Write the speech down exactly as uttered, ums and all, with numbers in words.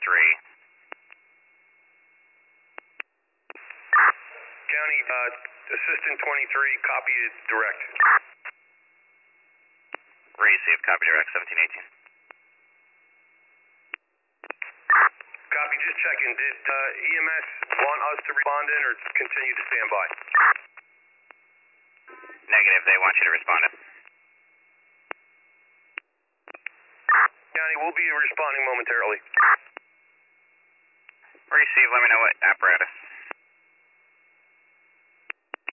three. County, uh, Assistant twenty-three, copy it direct. Receive, copy direct, seventeen eighteen. Copy, just checking. Did uh, E M S want us to respond in or continue to stand by? Negative, they want you to respond in. County, we'll be responding momentarily. Receive, let me know what apparatus.